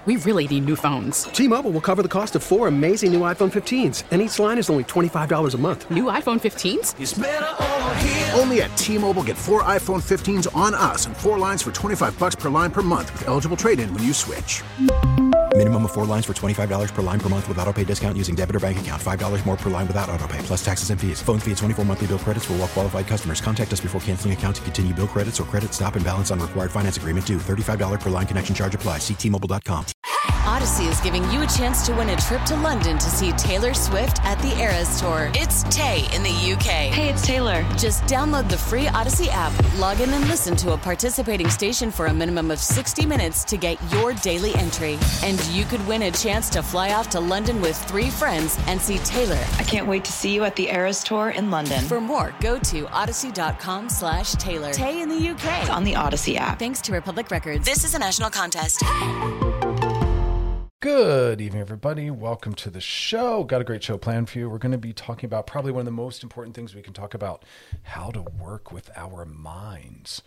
We really need new phones. T-Mobile will cover the cost of 4 amazing new iPhone 15s, and each line is only $25 a month. New iPhone 15s? It's better over here. Only at T-Mobile, get 4 iPhone 15s on us and 4 lines for $25 per line per month with eligible trade-in when you switch. Minimum of 4 lines for $25 per line per month with autopay discount using debit or bank account. $5 more per line without autopay, plus taxes and fees. Phone fee at 24 monthly bill credits for well-qualified customers. Contact us before canceling account to continue bill credits or credit stop and balance on required finance agreement due. $35 per line connection charge applies. See T-Mobile.com. Odyssey is giving you a chance to win a trip to London to see Taylor Swift at the Eras Tour. It's Tay in the UK. Hey, it's Taylor. Just download the free Odyssey app, log in and listen to a participating station for a minimum of 60 minutes to get your daily entry. And you could win a chance to fly off to London with 3 friends and see Taylor. I can't wait to see you at the Eras Tour in London. For more, go to odyssey.com/Taylor. Tay in the UK. It's on the Odyssey app. Thanks to Republic Records. This is a national contest. Good evening, everybody. Welcome to the show. Got a great show planned for you. We're going to be talking about probably one of the most important things we can talk about, how to work with our minds.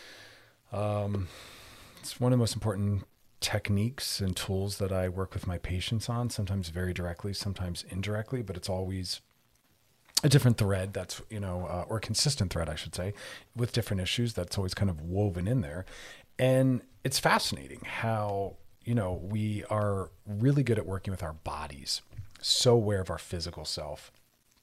It's one of the most important techniques and tools that I work with my patients on, sometimes very directly, sometimes indirectly, but it's always a different thread that's, or a consistent thread, I should say, with different issues that's always kind of woven in there. And it's fascinating how we are really good at working with our bodies, so aware of our physical self.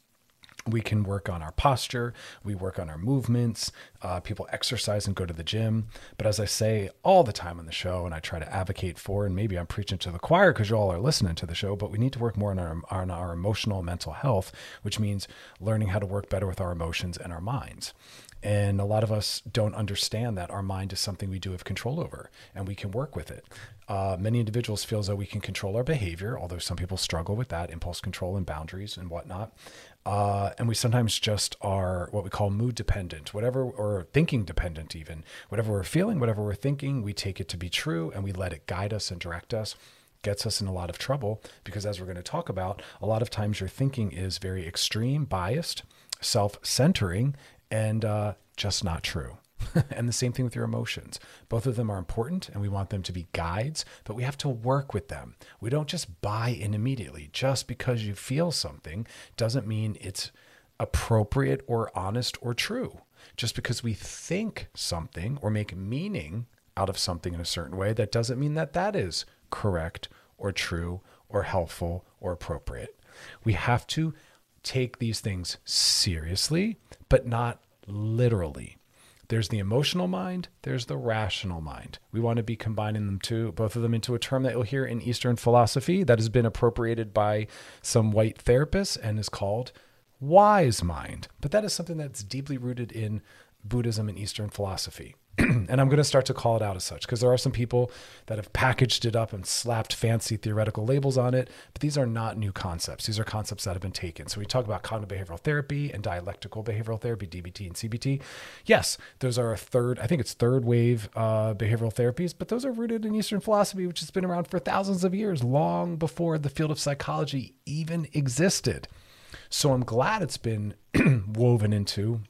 We can work on our posture. We work on our movements. People exercise and go to the gym. But as I say all the time on the show, and I try to advocate for, and maybe I'm preaching to the choir because you all are listening to the show, but we need to work more on our emotional and mental health, which means learning how to work better with our emotions and our minds. And a lot of us don't understand that our mind is something we do have control over, and we can work with it. Many individuals feel as though we can control our behavior, although some people struggle with that, impulse control and boundaries and whatnot. And we sometimes just are what we call mood dependent, or thinking dependent even. Whatever we're feeling, whatever we're thinking, we take it to be true and we let it guide us and direct us. Gets us in a lot of trouble because, as we're going to talk about, a lot of times your thinking is very extreme, biased, self-centering, and just not true. And the same thing with your emotions. Both of them are important and we want them to be guides, but we have to work with them. We don't just buy in immediately. Just because you feel something doesn't mean it's appropriate or honest or true. Just because we think something or make meaning out of something in a certain way, that doesn't mean that that is correct or true or helpful or appropriate. We have to take these things seriously, but not literally. There's the emotional mind, there's the rational mind. We want to be combining them both of them into a term that you'll hear in Eastern philosophy that has been appropriated by some white therapists and is called wise mind. But that is something that's deeply rooted in Buddhism and Eastern philosophy. And I'm going to start to call it out as such because there are some people that have packaged it up and slapped fancy theoretical labels on it, but these are not new concepts. These are concepts that have been taken. So we talk about cognitive behavioral therapy and dialectical behavioral therapy, DBT and CBT. Yes, those are third wave behavioral therapies, but those are rooted in Eastern philosophy, which has been around for thousands of years, long before the field of psychology even existed. So I'm glad it's been woven into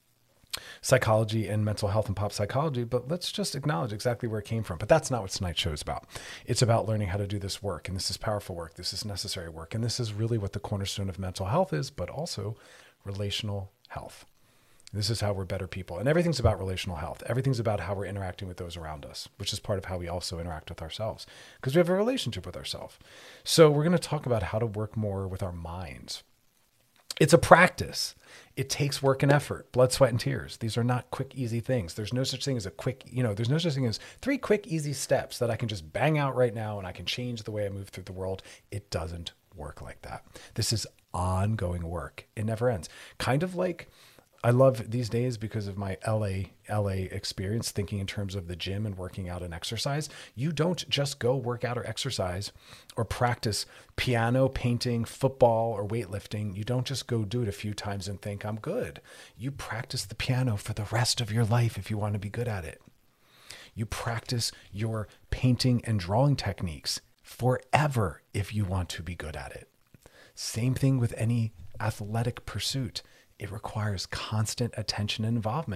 psychology and mental health and pop psychology, but let's just acknowledge exactly where it came from. But that's not what tonight's show is about. It's about learning how to do this work, and this is powerful work. This is necessary work, and this is really what the cornerstone of mental health is, but also relational health. This is how we're better people, and everything's about relational health. Everything's about how we're interacting with those around us, which is part of how we also interact with ourselves, because we have a relationship with ourselves. So we're going to talk about how to work more with our minds. It's a practice. It takes work and effort, blood, sweat, and tears. These are not quick, easy things. There's no such thing as there's no such thing as 3 quick, easy steps that I can just bang out right now and I can change the way I move through the world. It doesn't work like that. This is ongoing work. It never ends. Kind of like, I love these days because of my LA experience, thinking in terms of the gym and working out and exercise. You don't just go work out or exercise or practice piano, painting, football, or weightlifting. You don't just go do it a few times and think, I'm good. You practice the piano for the rest of your life if you want to be good at it. You practice your painting and drawing techniques forever if you want to be good at it. Same thing with any athletic pursuit. It requires constant attention and involvement.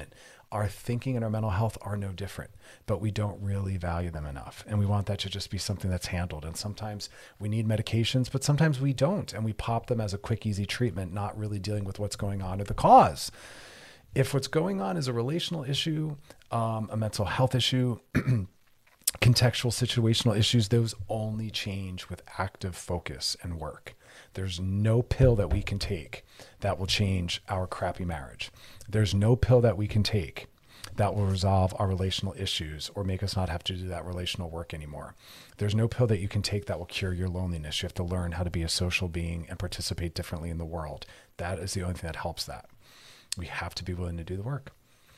Our thinking and our mental health are no different, but we don't really value them enough. And we want that to just be something that's handled. And sometimes we need medications, but sometimes we don't. And we pop them as a quick, easy treatment, not really dealing with what's going on or the cause. If what's going on is a relational issue, a mental health issue, contextual situational issues, those only change with active focus and work. There's no pill that we can take that will change our crappy marriage. There's no pill that we can take that will resolve our relational issues or make us not have to do that relational work anymore. There's no pill that you can take that will cure your loneliness. You have to learn how to be a social being and participate differently in the world. That is the only thing that helps that. We have to be willing to do the work.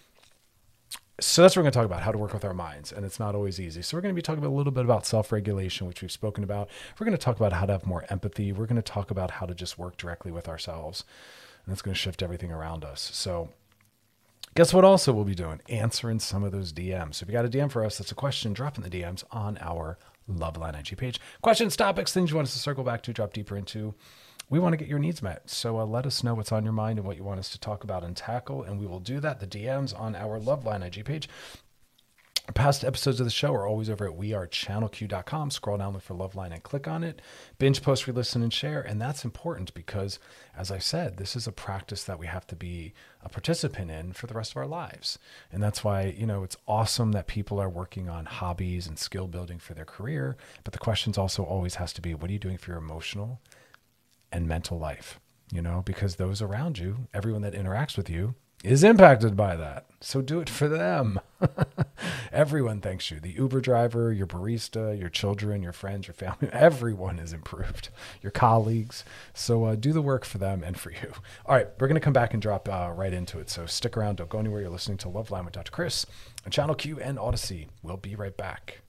So that's what we're going to talk about, how to work with our minds. And it's not always easy. So we're going to be talking a little bit about self-regulation, which we've spoken about. We're going to talk about how to have more empathy. We're going to talk about how to just work directly with ourselves. And that's going to shift everything around us. So guess what also we'll be doing? Answering some of those DMs. So if you got a DM for us, that's a question, drop in the DMs on our Loveline IG page. Questions, topics, things you want us to circle back to, drop deeper into. We want to get your needs met. So let us know what's on your mind and what you want us to talk about and tackle. And we will do that. The DMs on our Loveline IG page. Past episodes of the show are always over at wearechannelq.com. Scroll down, look for Loveline and click on it. Binge, post, re-listen, and share. And that's important because, as I said, this is a practice that we have to be a participant in for the rest of our lives. And that's why, it's awesome that people are working on hobbies and skill building for their career. But the questions also always has to be, what are you doing for your emotional and mental life? Because those around you, everyone that interacts with you, is impacted by that. So do it for them. Everyone thanks you. The Uber driver, your barista, your children, your friends, your family, everyone is improved. Your colleagues. So do the work for them and for you. All right, we're going to come back and drop right into it. So stick around. Don't go anywhere. You're listening to Loveline with Dr. Chris on Channel Q and Odyssey. We'll be right back.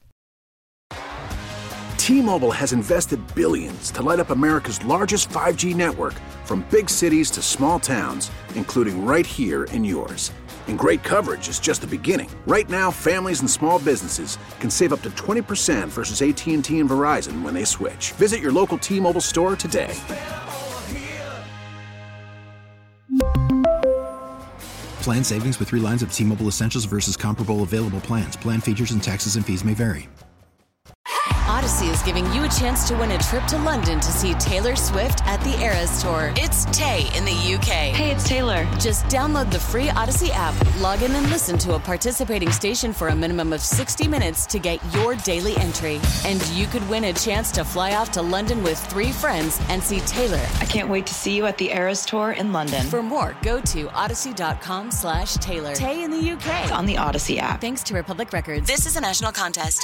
T-Mobile has invested billions to light up America's largest 5G network, from big cities to small towns, including right here in yours. And great coverage is just the beginning. Right now, families and small businesses can save up to 20% versus AT&T and Verizon when they switch. Visit your local T-Mobile store today. Plan savings with 3 lines of T-Mobile Essentials versus comparable available plans. Plan features and taxes and fees may vary. Odyssey is giving you a chance to win a trip to London to see Taylor Swift at the Eras Tour. It's Tay in the UK. Hey, it's Taylor. Just download the free Odyssey app, log in and listen to a participating station for a minimum of 60 minutes to get your daily entry. And you could win a chance to fly off to London with 3 friends and see Taylor. I can't wait to see you at the Eras Tour in London. For more, go to odyssey.com/Taylor. Tay in the UK. It's on the Odyssey app. Thanks to Republic Records. This is a national contest.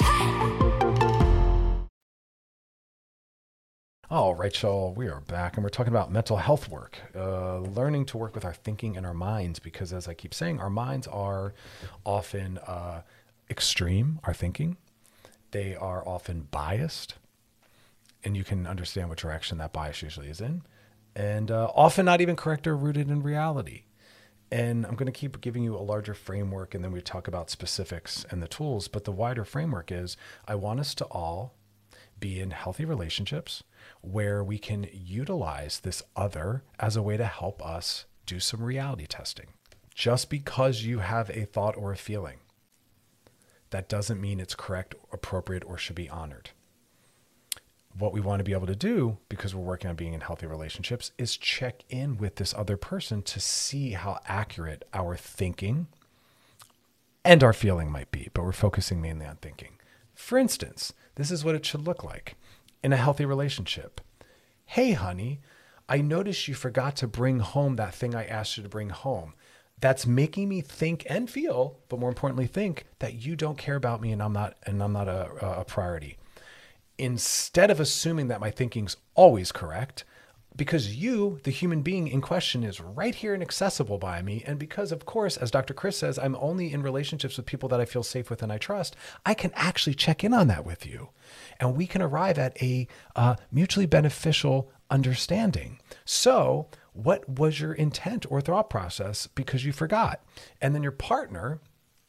All right, y'all, we are back and we're talking about mental health work, learning to work with our thinking and our minds, because as I keep saying, our minds are often extreme, our thinking. They are often biased, and you can understand what direction that bias usually is in, and often not even correct or rooted in reality. And I'm going to keep giving you a larger framework, and then we talk about specifics and the tools, but the wider framework is I want us to all be in healthy relationships where we can utilize this other as a way to help us do some reality testing. Just because you have a thought or a feeling, that doesn't mean it's correct, appropriate, or should be honored. What we want to be able to do, because we're working on being in healthy relationships, is check in with this other person to see how accurate our thinking and our feeling might be, but we're focusing mainly on thinking. For instance, this is what it should look like in a healthy relationship. Hey, honey, I noticed you forgot to bring home that thing I asked you to bring home. That's making me think and feel, but more importantly, think that you don't care about me and I'm not a priority. Instead of assuming that my thinking's always correct, because you, the human being in question, is right here and accessible by me. And because, of course, as Dr. Chris says, I'm only in relationships with people that I feel safe with and I trust, I can actually check in on that with you. And we can arrive at a mutually beneficial understanding. So what was your intent or thought process because you forgot? And then your partner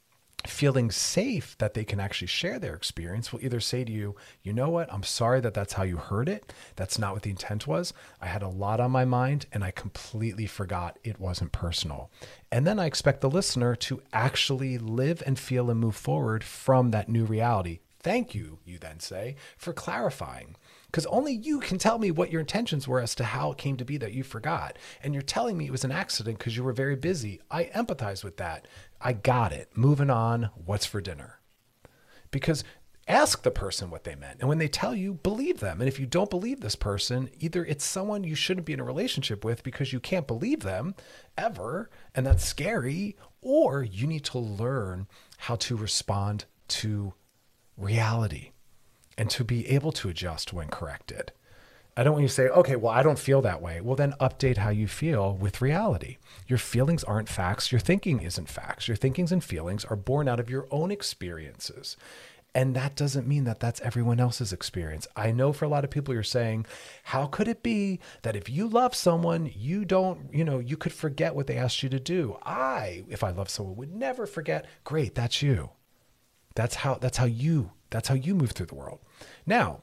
feeling safe that they can actually share their experience, will either say to you, you know what, I'm sorry that that's how you heard it. That's not what the intent was. I had a lot on my mind and I completely forgot it wasn't personal. And then I expect the listener to actually live and feel and move forward from that new reality. Thank you, you then say, for clarifying. Because only you can tell me what your intentions were as to how it came to be that you forgot. And you're telling me it was an accident because you were very busy. I empathize with that. I got it. Moving on. What's for dinner? Because ask the person what they meant. And when they tell you, believe them. And if you don't believe this person, either it's someone you shouldn't be in a relationship with because you can't believe them ever, and that's scary, or you need to learn how to respond to reality and to be able to adjust when corrected. I don't want you to say, okay, well, I don't feel that way. Well, then update how you feel with reality. Your feelings aren't facts. Your thinking isn't facts. Your thinkings and feelings are born out of your own experiences. And that doesn't mean that that's everyone else's experience. I know for a lot of people, you're saying, how could it be that if you love someone, you don't, you could forget what they asked you to do? If I love someone, would never forget. Great, that's you. That's how you move through the world. Now,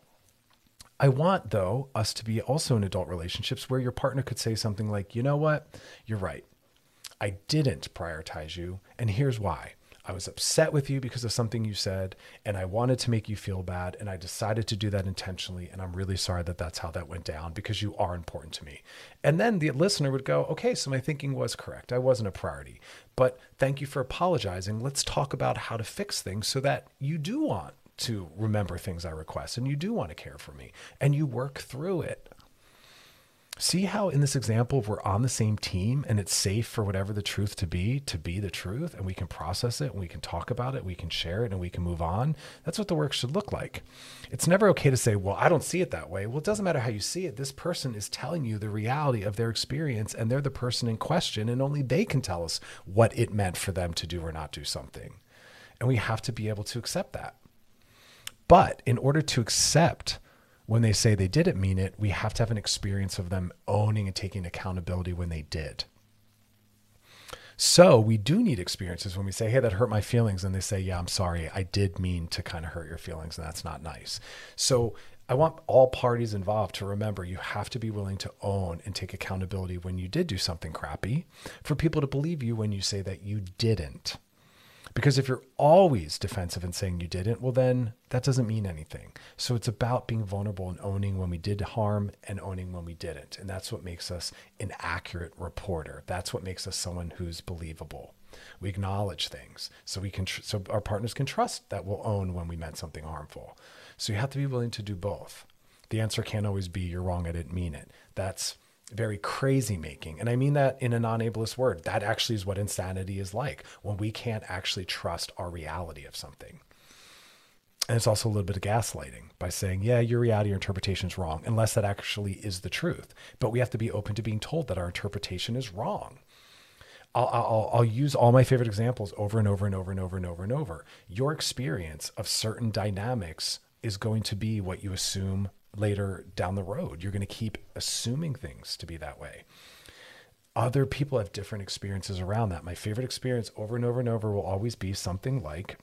I want, though, us to be also in adult relationships where your partner could say something like, you know what? You're right. I didn't prioritize you. And here's why. I was upset with you because of something you said, and I wanted to make you feel bad. And I decided to do that intentionally. And I'm really sorry that that's how that went down because you are important to me. And then the listener would go, okay, so my thinking was correct. I wasn't a priority, but thank you for apologizing. Let's talk about how to fix things so that you do want to remember things I request and you do want to care for me and you work through it. See how in this example, we're on the same team and it's safe for whatever the truth to be the truth, and we can process it and we can talk about it, we can share it, and we can move on. That's what the work should look like. It's never okay to say, well, I don't see it that way. Well, it doesn't matter how you see it. This person is telling you the reality of their experience and they're the person in question, and only they can tell us what it meant for them to do or not do something. And we have to be able to accept that. But in order to accept when they say they didn't mean it, we have to have an experience of them owning and taking accountability when they did. So we do need experiences when we say, hey, that hurt my feelings. And they say, yeah, I'm sorry. I did mean to kind of hurt your feelings, and that's not nice. So I want all parties involved to remember you have to be willing to own and take accountability when you did do something crappy, for people to believe you when you say that you didn't. Because if you're always defensive and saying you didn't, well, then that doesn't mean anything. So it's about being vulnerable and owning when we did harm and owning when we didn't. And that's what makes us an accurate reporter. That's what makes us someone who's believable. We acknowledge things so so our partners can trust that we'll own when we meant something harmful. So you have to be willing to do both. The answer can't always be, you're wrong, I didn't mean it. That's very crazy making. And I mean that in a non-ableist word. That actually is what insanity is like, when we can't actually trust our reality of something. And it's also a little bit of gaslighting by saying, yeah, your reality or interpretation is wrong, unless that actually is the truth. But we have to be open to being told that our interpretation is wrong. I'll use all my favorite examples over and over and over and over and over and over. Your experience of certain dynamics is going to be what you assume later down the road. You're going to keep assuming things to be that way. Other people have different experiences around that. My favorite experience over and over and over will always be something like,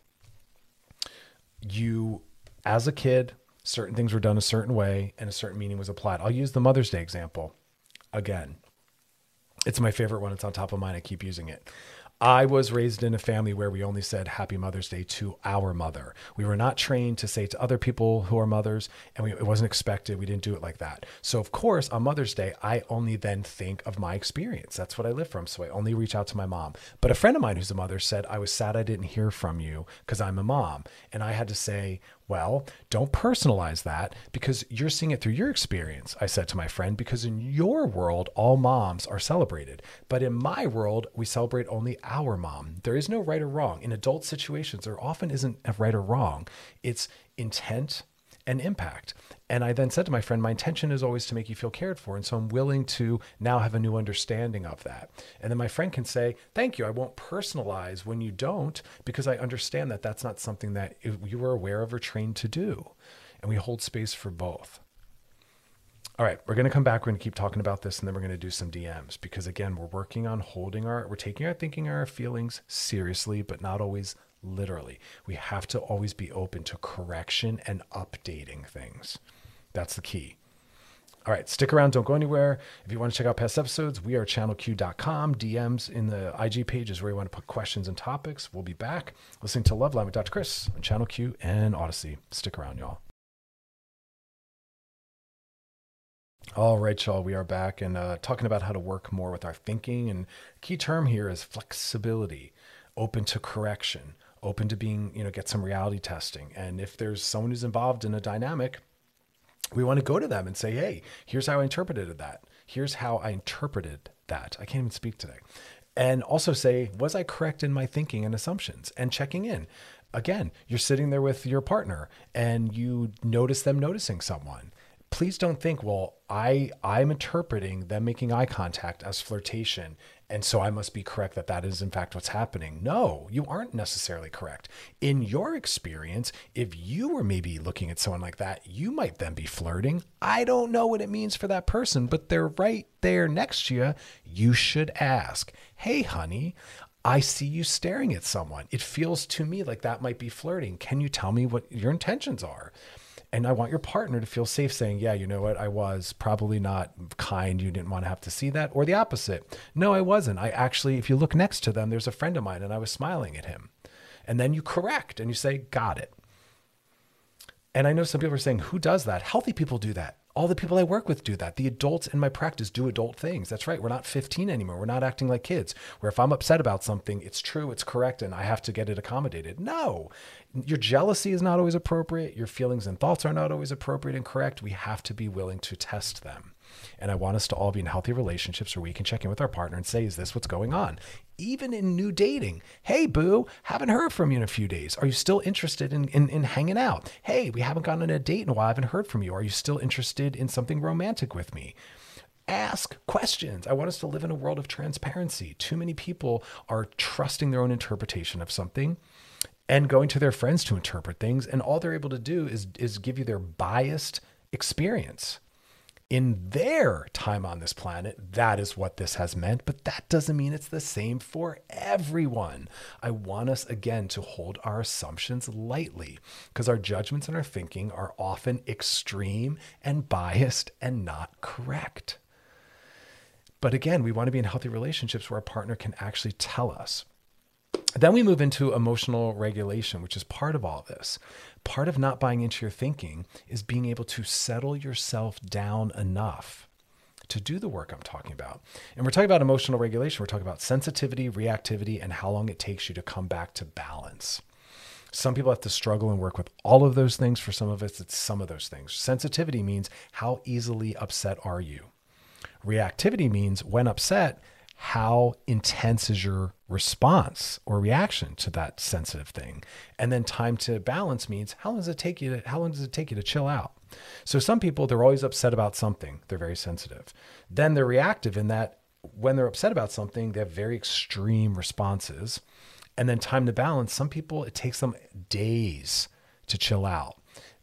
you, as a kid, certain things were done a certain way and a certain meaning was applied. I'll use the Mother's Day example again. It's my favorite one. It's on top of mind. I keep using it. I was raised in a family where we only said Happy Mother's Day to our mother. We were not trained to say to other people who are mothers, and it wasn't expected. We didn't do it like that. So of course, on Mother's Day, I only then think of my experience. That's what I live from. So I only reach out to my mom. But a friend of mine who's a mother said, I was sad I didn't hear from you because I'm a mom. And I had to say, well, don't personalize that because you're seeing it through your experience, I said to my friend, because in your world, all moms are celebrated. But in my world, we celebrate only our mom. There is no right or wrong. In adult situations, there often isn't a right or wrong. It's intent and impact. And I then said to my friend, my intention is always to make you feel cared for. And so I'm willing to now have a new understanding of that. And then my friend can say, thank you. I won't personalize when you don't, because I understand that that's not something that you were aware of or trained to do. And we hold space for both. All right, we're going to come back. We're going to keep talking about this, and then we're going to do some DMs, because again, we're working on we're taking our thinking, our feelings seriously, but not always literally. We have to always be open to correction and updating things. That's the key. All right, stick around. Don't go anywhere. If you want to check out past episodes, we are channelq.com. DMs in the IG page is where you want to put questions and topics. We'll be back listening to Loveline with Dr. Chris on Channel Q and Odyssey. Stick around, y'all. All right, y'all, we are back and talking about how to work more with our thinking. And key term here is flexibility, open to correction, open to being, get some reality testing. And if there's someone who's involved in a dynamic, we want to go to them and say, hey, here's how I interpreted that. Here's how I interpreted that. I can't even speak today. And also say, was I correct in my thinking and assumptions? And checking in. Again, you're sitting there with your partner and you notice them noticing someone. Please don't think, well, I'm interpreting them making eye contact as flirtation, and so I must be correct that that is in fact what's happening. No, you aren't necessarily correct. In your experience, if you were maybe looking at someone like that, you might then be flirting. I don't know what it means for that person, but they're right there next to you. You should ask, hey, honey, I see you staring at someone. It feels to me like that might be flirting. Can you tell me what your intentions are? And I want your partner to feel safe saying, yeah, you know what? I was probably not kind. You didn't want to have to see that. Or the opposite. No, I wasn't. I actually, if you look next to them, there's a friend of mine and I was smiling at him. And then you correct and you say, got it. And I know some people are saying, who does that? Healthy people do that. All the people I work with do that. The adults in my practice do adult things. That's right. We're not 15 anymore. We're not acting like kids, where if I'm upset about something, it's true, it's correct, and I have to get it accommodated. No, your jealousy is not always appropriate. Your feelings and thoughts are not always appropriate and correct. We have to be willing to test them. And I want us to all be in healthy relationships where we can check in with our partner and say, is this what's going on? Even in new dating. Hey, boo, haven't heard from you in a few days. Are you still interested in hanging out? Hey, we haven't gone on a date in a while. I haven't heard from you. Are you still interested in something romantic with me? Ask questions. I want us to live in a world of transparency. Too many people are trusting their own interpretation of something and going to their friends to interpret things. And all they're able to do is give you their biased experience. In their time on this planet, that is what this has meant, but that doesn't mean it's the same for everyone. I want us, again, to hold our assumptions lightly because our judgments and our thinking are often extreme and biased and not correct. But again, we want to be in healthy relationships where our partner can actually tell us. Then we move into emotional regulation, which is part of all this. Part of not buying into your thinking is being able to settle yourself down enough to do the work I'm talking about. And we're talking about emotional regulation. We're talking about sensitivity, reactivity, and how long it takes you to come back to balance. Some people have to struggle and work with all of those things. For some of us, it's some of those things. Sensitivity means how easily upset are you? Reactivity means when upset, how intense is your response or reaction to that sensitive thing? And then time to balance means how long does it take you to chill out? So some people, they're always upset about something. They're very sensitive. Then they're reactive in that when they're upset about something, they have very extreme responses. And then time to balance, some people, it takes them days to chill out.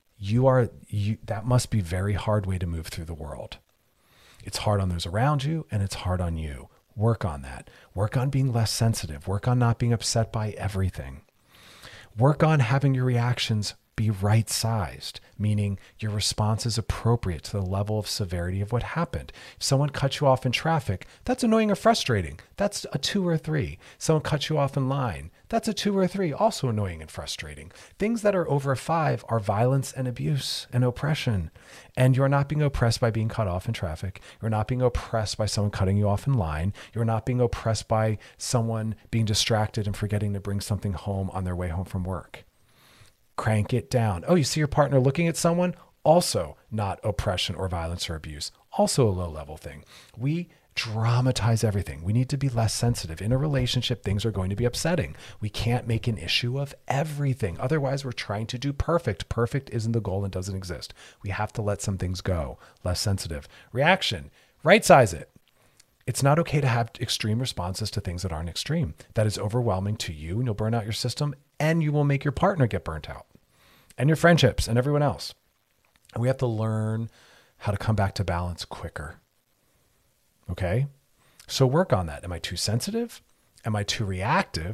That must be a very hard way to move through the world. It's hard on those around you and it's hard on you. Work on that. Work on being less sensitive. Work on not being upset by everything. Work on having your reactions be right-sized, meaning your response is appropriate to the level of severity of what happened. If someone cuts you off in traffic, that's annoying or frustrating. That's a 2 or 3. Someone cuts you off in line, that's a 2 or 3, also annoying and frustrating. Things that are over a 5 are violence and abuse and oppression. And you're not being oppressed by being cut off in traffic. You're not being oppressed by someone cutting you off in line. You're not being oppressed by someone being distracted and forgetting to bring something home on their way home from work. Crank it down. Oh, you see your partner looking at someone? Also not oppression or violence or abuse. Also a low-level thing. We dramatize everything. We need to be less sensitive. In a relationship, things are going to be upsetting. We can't make an issue of everything. Otherwise, we're trying to do perfect. Perfect isn't the goal and doesn't exist. We have to let some things go. Less sensitive. Reaction. Right-size it. It's not okay to have extreme responses to things that aren't extreme. That is overwhelming to you, and you'll burn out your system, and you will make your partner get burnt out, and your friendships, and everyone else. And we have to learn how to come back to balance quicker. Okay? So work on that. Am I too sensitive? Am I too reactive?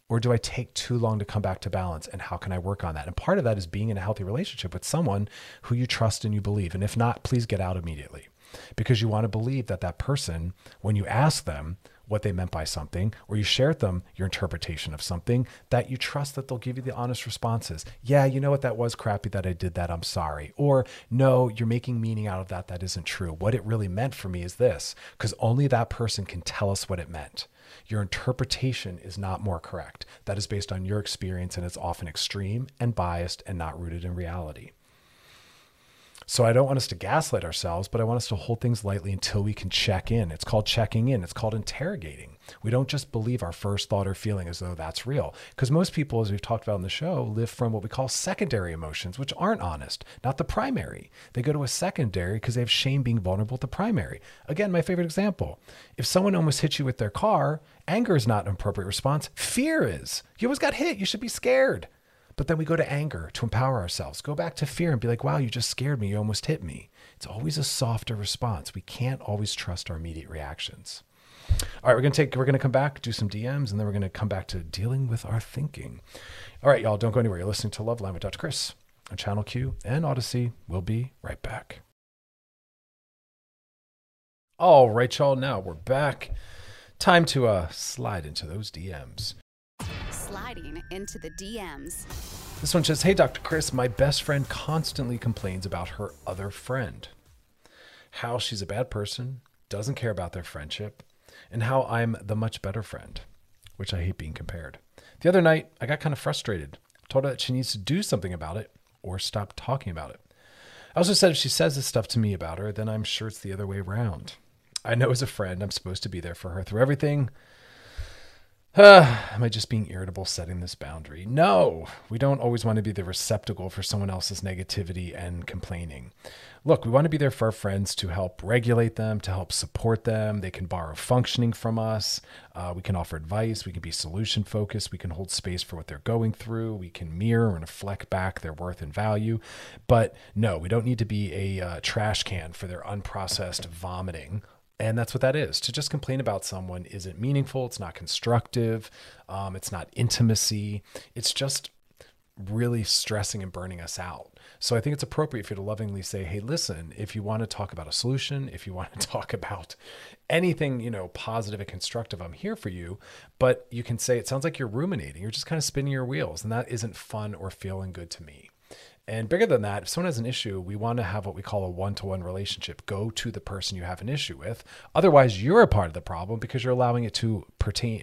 Or do I take too long to come back to balance? And how can I work on that? And part of that is being in a healthy relationship with someone who you trust and you believe. And if not, please get out immediately, because you want to believe that that person, when you ask them what they meant by something, or you share with them your interpretation of something, that you trust that they'll give you the honest responses. Yeah, you know what, that was crappy that I did that, I'm sorry. Or no, you're making meaning out of that. That isn't true. What it really meant for me is this, because only that person can tell us what it meant. Your interpretation is not more correct. That is based on your experience, and it's often extreme and biased and not rooted in reality. So I don't want us to gaslight ourselves, but I want us to hold things lightly until we can check in. It's called checking in. It's called interrogating. We don't just believe our first thought or feeling as though that's real. Because most people, as we've talked about in the show, live from what we call secondary emotions, which aren't honest, not the primary. They go to a secondary because they have shame being vulnerable at the primary. Again, my favorite example. If someone almost hits you with their car, anger is not an appropriate response. Fear is. You almost got hit. You should be scared. But then we go to anger to empower ourselves. Go back to fear and be like, wow, you just scared me. You almost hit me. It's always a softer response. We can't always trust our immediate reactions. All right, we're going to come back, do some DMs, and then we're going to come back to dealing with our thinking. All right, y'all, don't go anywhere. You're listening to Loveline with Dr. Chris on Channel Q and Odyssey. We'll be right back. All right, y'all, now we're back. Time to slide into those DMs. Sliding into the DMs. This one says, hey, Dr. Chris, my best friend constantly complains about her other friend. How she's a bad person, doesn't care about their friendship, and how I'm the much better friend, which I hate being compared. The other night, I got kind of frustrated. Told her that she needs to do something about it or stop talking about it. I also said if she says this stuff to me about her, then I'm sure it's the other way around. I know as a friend, I'm supposed to be there for her through everything. Am I just being irritable setting this boundary? No, we don't always want to be the receptacle for someone else's negativity and complaining. Look, we want to be there for our friends to help regulate them, to help support them. They can borrow functioning from us. We can offer advice. We can be solution focused. We can hold space for what they're going through. We can mirror and reflect back their worth and value. But no, we don't need to be a trash can for their unprocessed vomiting. And that's what that is. To just complain about someone isn't meaningful. It's not constructive. It's not intimacy. It's just really stressing and burning us out. So I think it's appropriate for you to lovingly say, hey, listen, if you want to talk about a solution, if you want to talk about anything, positive and constructive, I'm here for you. But you can say, it sounds like you're ruminating. You're just kind of spinning your wheels, and that isn't fun or feeling good to me. And bigger than that, if someone has an issue, we want to have what we call a one-to-one relationship. Go to the person you have an issue with. Otherwise, you're a part of the problem because you're allowing it to persist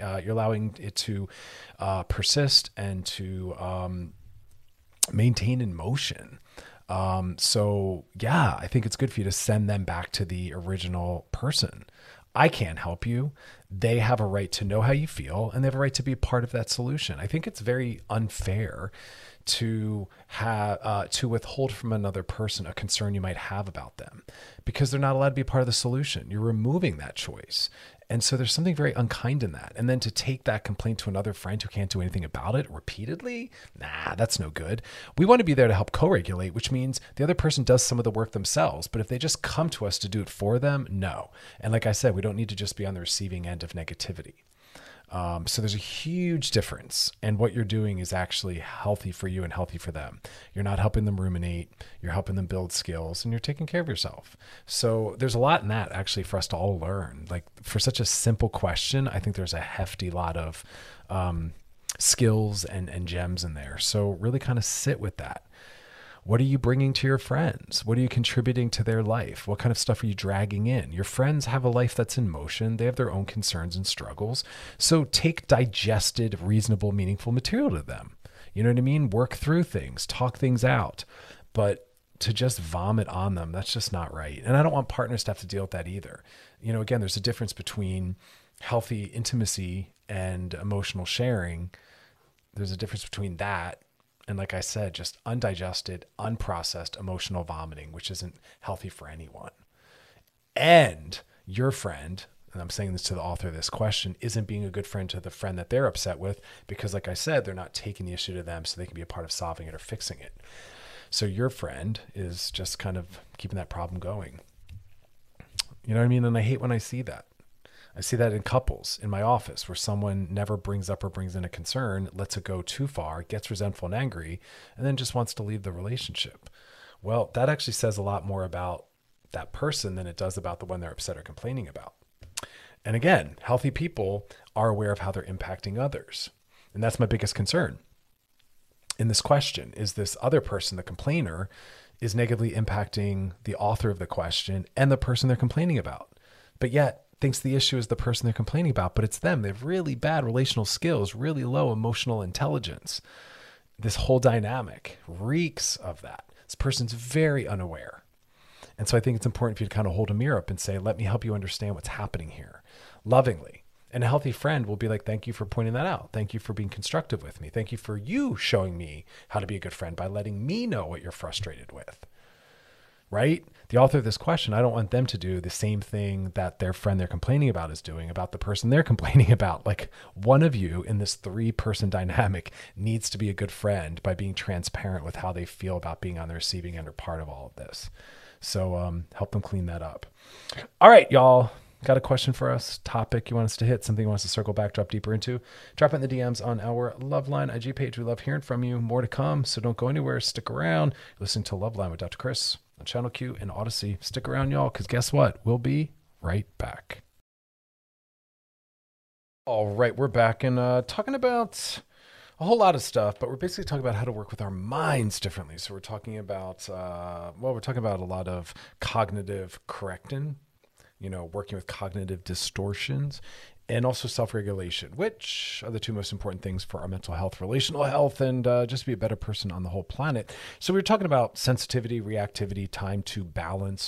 and to maintain in motion. So yeah, I think it's good for you to send them back to the original person. I can't help you. They have a right to know how you feel, and they have a right to be a part of that solution. I think it's very unfair to withhold from another person a concern you might have about them because they're not allowed to be a part of the solution. You're removing that choice. And so there's something very unkind in that. And then to take that complaint to another friend who can't do anything about it repeatedly, that's no good. We want to be there to help co-regulate, which means the other person does some of the work themselves. But if they just come to us to do it for them, no. And like I said, we don't need to just be on the receiving end of negativity. So there's a huge difference, and what you're doing is actually healthy for you and healthy for them. You're not helping them ruminate, you're helping them build skills, and you're taking care of yourself. So there's a lot in that actually for us to all learn. Like for such a simple question, I think there's a hefty lot of skills and gems in there. So really kind of sit with that. What are you bringing to your friends? What are you contributing to their life? What kind of stuff are you dragging in? Your friends have a life that's in motion. They have their own concerns and struggles. So take digested, reasonable, meaningful material to them. You know what I mean? Work through things, talk things out. But to just vomit on them, that's just not right. And I don't want partners to have to deal with that either. Again, there's a difference between healthy intimacy and emotional sharing. There's a difference between that and, like I said, just undigested, unprocessed emotional vomiting, which isn't healthy for anyone. And your friend, and I'm saying this to the author of this question, isn't being a good friend to the friend that they're upset with because, like I said, they're not taking the issue to them so they can be a part of solving it or fixing it. So your friend is just kind of keeping that problem going. You know what I mean? And I hate when I see that. I see that in couples in my office where someone never brings up or brings in a concern, lets it go too far, gets resentful and angry, and then just wants to leave the relationship. Well, that actually says a lot more about that person than it does about the one they're upset or complaining about. And again, healthy people are aware of how they're impacting others. And that's my biggest concern in this question. Is this other person, the complainer, is negatively impacting the author of the question and the person they're complaining about, but yet thinks the issue is the person they're complaining about, but it's them. They have really bad relational skills, really low emotional intelligence. This whole dynamic reeks of that. This person's very unaware. And so I think it's important for you to kind of hold a mirror up and say, let me help you understand what's happening here lovingly. And a healthy friend will be like, thank you for pointing that out. Thank you for being constructive with me. Thank you for you showing me how to be a good friend by letting me know what you're frustrated with, right? The author of this question, I don't want them to do the same thing that their friend they're complaining about is doing about the person they're complaining about. Like, one of you in this 3-person dynamic needs to be a good friend by being transparent with how they feel about being on the receiving end or part of all of this. So help them clean that up. All right, y'all. Got a question for us? Topic you want us to hit? Something you want us to circle back, drop deeper into? Drop it in the DMs on our Loveline IG page. We love hearing from you. More to come, so don't go anywhere. Stick around. Listen to Loveline with Dr. Chris on Channel Q and Odyssey. Stick around, y'all, because guess what? We'll be right back. All right, we're back and talking about a whole lot of stuff, but we're basically talking about how to work with our minds differently. So we're talking about, we're talking about a lot of cognitive correcting, working with cognitive distortions, and also self-regulation, which are the 2 most important things for our mental health, relational health, and just to be a better person on the whole planet. So we were talking about sensitivity, reactivity, time to balance.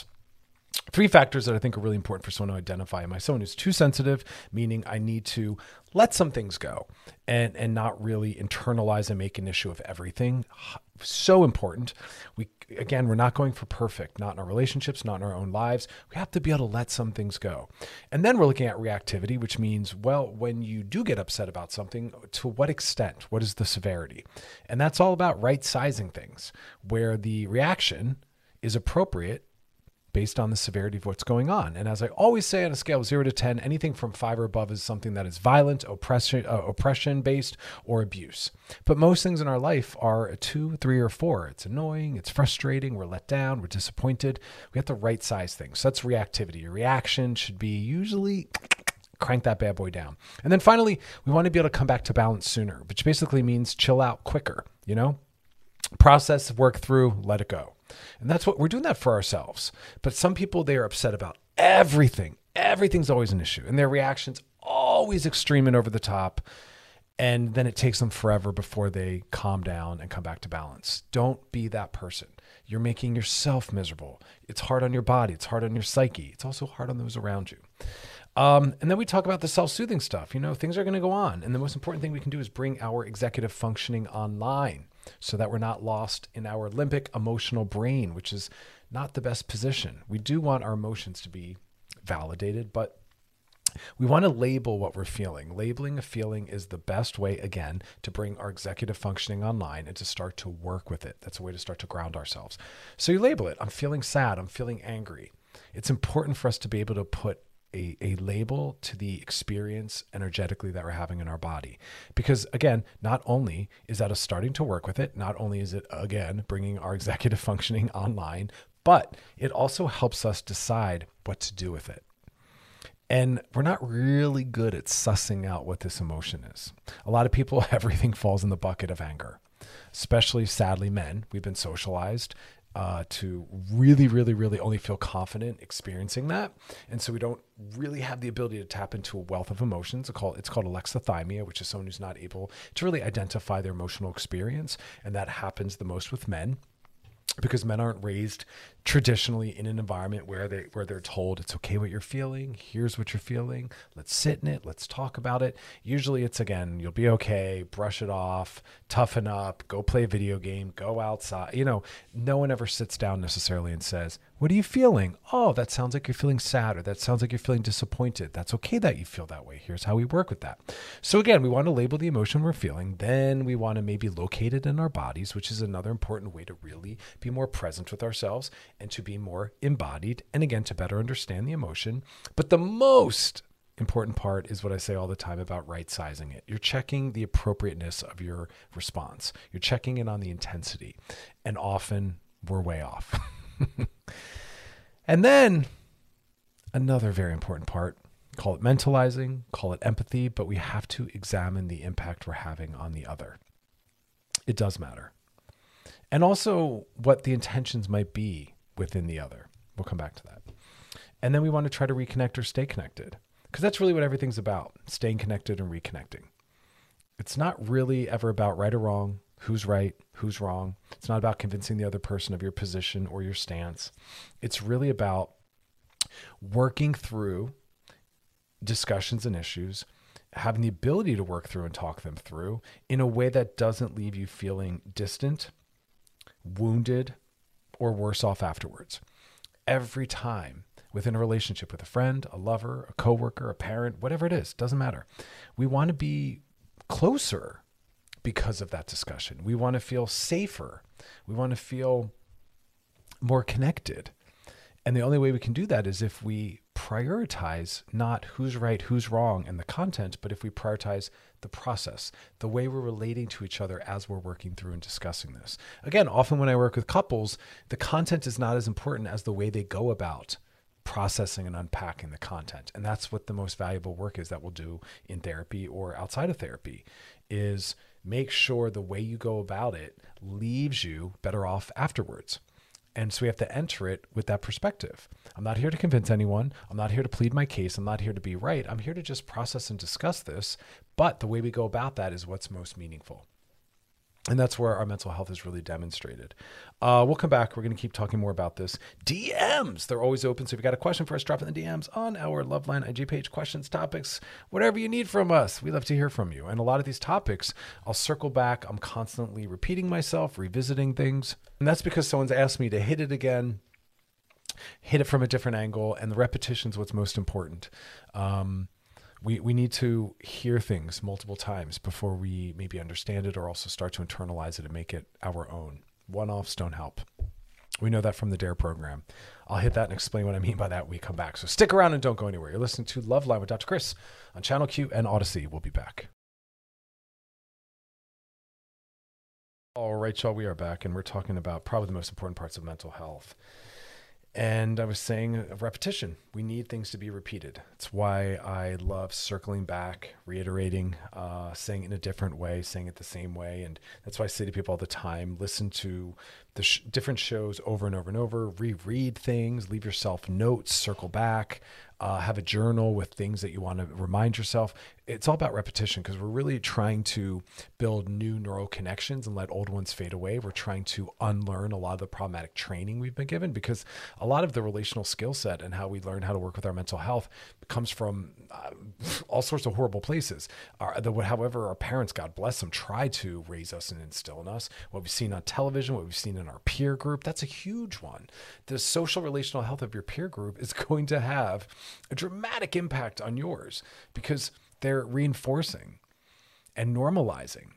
3 factors that I think are really important for someone to identify. Am I someone who's too sensitive, meaning I need to let some things go and not really internalize and make an issue of everything? So important. We're not going for perfect, not in our relationships, not in our own lives. We have to be able to let some things go. And then we're looking at reactivity, which means, well, when you do get upset about something, to what extent? What is the severity? And that's all about right-sizing things, where the reaction is appropriate based on the severity of what's going on. And as I always say, on a scale of 0 to 10, anything from 5 or above is something that is violent, oppression-based, or abuse. But most things in our life are a 2, 3, or 4. It's annoying, it's frustrating, we're let down, we're disappointed. We have to right-size things. So that's reactivity. Your reaction should be usually crank that bad boy down. And then finally, we want to be able to come back to balance sooner, which basically means chill out quicker, Process, work through, let it go. And that's what we're doing that for ourselves. But some people, they are upset about everything. Everything's always an issue. And their reaction's always extreme and over the top. And then it takes them forever before they calm down and come back to balance. Don't be that person. You're making yourself miserable. It's hard on your body. It's hard on your psyche. It's also hard on those around you. And then we talk about the self-soothing stuff. Things are going to go on. And the most important thing we can do is bring our executive functioning online so that we're not lost in our limbic emotional brain, which is not the best position. We do want our emotions to be validated, but we want to label what we're feeling. Labeling a feeling is the best way, again, to bring our executive functioning online and to start to work with it. That's a way to start to ground ourselves. So you label it. I'm feeling sad. I'm feeling angry. It's important for us to be able to put a label to the experience energetically that we're having in our body. Because again, not only is that us starting to work with it, not only is it, again, bringing our executive functioning online, but it also helps us decide what to do with it. And we're not really good at sussing out what this emotion is. A lot of people, everything falls in the bucket of anger, especially sadly men. We've been socialized to really, really, really only feel confident experiencing that. And so we don't really have the ability to tap into a wealth of emotions. It's called alexithymia, which is someone who's not able to really identify their emotional experience. And that happens the most with men, because men aren't raised traditionally in an environment where they're told it's okay what you're feeling. Here's what you're feeling. Let's sit in it. Let's talk about it. Usually it's, again, you'll be okay, brush it off, toughen up, go play a video game, go outside. No one ever sits down necessarily and says, what are you feeling? Oh, that sounds like you're feeling sad, or that sounds like you're feeling disappointed. That's okay that you feel that way. Here's how we work with that. So again, we want to label the emotion we're feeling. Then we want to maybe locate it in our bodies, which is another important way to really be more present with ourselves and to be more embodied. And again, to better understand the emotion. But the most important part is what I say all the time about right sizing it. You're checking the appropriateness of your response. You're checking in on the intensity. And often we're way off. And then another very important part, call it mentalizing, call it empathy, but we have to examine the impact we're having on the other. It does matter. And also what the intentions might be within the other. We'll come back to that. And then we want to try to reconnect or stay connected, because that's really what everything's about, staying connected and reconnecting. It's not really ever about right or wrong, who's right, who's wrong. It's not about convincing the other person of your position or your stance. It's really about working through discussions and issues, having the ability to work through and talk them through in a way that doesn't leave you feeling distant, wounded, or worse off afterwards. Every time within a relationship with a friend, a lover, a coworker, a parent, whatever it is, doesn't matter. We want to be closer because of that discussion. We want to feel safer. We want to feel more connected. And the only way we can do that is if we prioritize not who's right, who's wrong, and the content, but if we prioritize the process, the way we're relating to each other as we're working through and discussing this. Again, often when I work with couples, the content is not as important as the way they go about processing and unpacking the content. And that's what the most valuable work is that we'll do in therapy or outside of therapy, is make sure the way you go about it leaves you better off afterwards. And so we have to enter it with that perspective. I'm not here to convince anyone. I'm not here to plead my case. I'm not here to be right. I'm here to just process and discuss this. But the way we go about that is what's most meaningful. And that's where our mental health is really demonstrated. We'll come back. We're going to keep talking more about this. DMs, they're always open. So if you got a question for us, drop it in the DMs on our Loveline IG page. Questions, topics, whatever you need from us. We love to hear from you. And a lot of these topics, I'll circle back. I'm constantly repeating myself, revisiting things. And that's because someone's asked me to hit it again, hit it from a different angle. And the repetition is what's most important. We need to hear things multiple times before we maybe understand it or also start to internalize it and make it our own. One-offs don't help. We know that from the DARE program. I'll hit that and explain what I mean by that when we come back. So stick around and don't go anywhere. You're listening to Loveline with Dr. Chris on Channel Q and Odyssey. We'll be back. All right, y'all, we are back, and we're talking about probably the most important parts of mental health. And I was saying repetition. We need things to be repeated. It's why I love circling back, reiterating, saying it in a different way, saying it the same way. And that's why I say to people all the time, listen to the different shows over and over and over, reread things, leave yourself notes, circle back, have a journal with things that you want to remind yourself. It's all about repetition because we're really trying to build new neural connections and let old ones fade away. We're trying to unlearn a lot of the problematic training we've been given, because a lot of the relational skill set and how we learn how to work with our mental health comes from all sorts of horrible places. However, our parents, God bless them, try to raise us and instill in us. What we've seen on television, what we've seen in our peer group, that's a huge one. The social relational health of your peer group is going to have a dramatic impact on yours because they're reinforcing and normalizing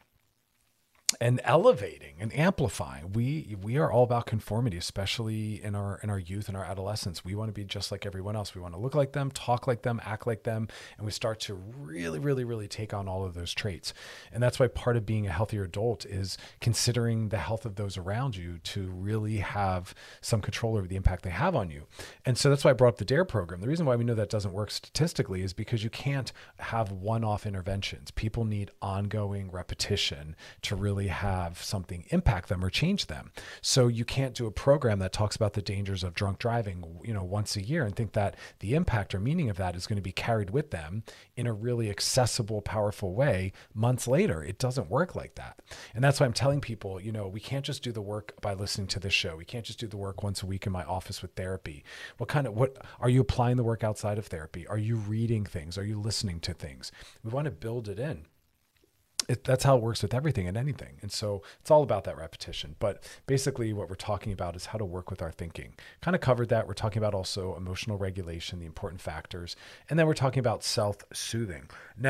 and elevating and amplifying. We are all about conformity, especially in our youth and our adolescence. We want to be just like everyone else. We want to look like them, talk like them, act like them, and we start to really, really, really take on all of those traits. And that's why part of being a healthier adult is considering the health of those around you to really have some control over the impact they have on you. And so that's why I brought up the DARE program. The reason why we know that doesn't work statistically is because you can't have one-off interventions. People need ongoing repetition to really have something impact them or change them. So you can't do a program that talks about the dangers of drunk driving, once a year and think that the impact or meaning of that is going to be carried with them in a really accessible, powerful way months later. It doesn't work like that. And that's why I'm telling people, we can't just do the work by listening to this show. We can't just do the work once a week in my office with therapy. What are you applying the work outside of therapy? Are you reading things? Are you listening to things? We want to build it in. That's how it works with everything and anything. And so it's all about that repetition. But basically what we're talking about is how to work with our thinking. Kind of covered that. We're talking about also emotional regulation, the important factors. And then we're talking about self-soothing. Now,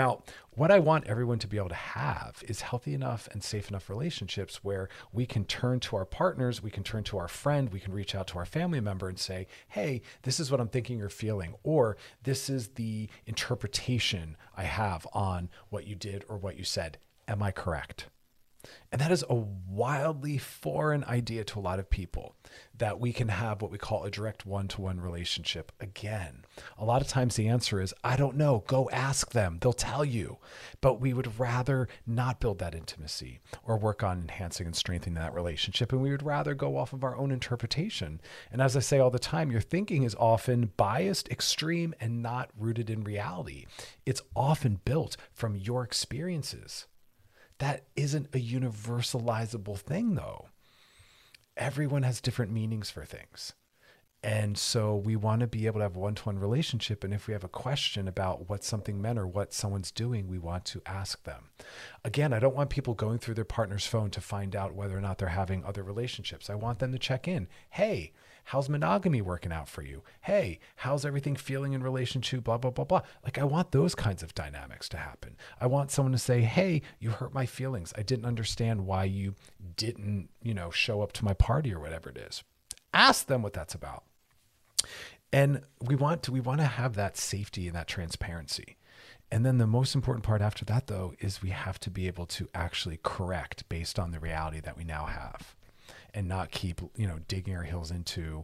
What I want everyone to be able to have is healthy enough and safe enough relationships where we can turn to our partners, we can turn to our friend, we can reach out to our family member and say, hey, this is what I'm thinking or feeling, or this is the interpretation I have on what you did or what you said. Am I correct? And that is a wildly foreign idea to a lot of people, that we can have what we call a direct one-to-one relationship. Again, a lot of times the answer is, I don't know, go ask them, they'll tell you. But we would rather not build that intimacy or work on enhancing and strengthening that relationship. And we would rather go off of our own interpretation. And as I say all the time, your thinking is often biased, extreme, and not rooted in reality. It's often built from your experiences. That isn't a universalizable thing, though. Everyone has different meanings for things. And so we want to be able to have a one-to-one relationship. And if we have a question about what something meant or what someone's doing, we want to ask them. Again, I don't want people going through their partner's phone to find out whether or not they're having other relationships. I want them to check in. Hey, how's monogamy working out for you? Hey, how's everything feeling in relation to blah, blah, blah, blah. Like, I want those kinds of dynamics to happen. I want someone to say, hey, you hurt my feelings. I didn't understand why you didn't, show up to my party or whatever it is. Ask them what that's about. And we want to have that safety and that transparency. And then the most important part after that, though, is we have to be able to actually correct based on the reality that we now have, and not keep, digging our heels into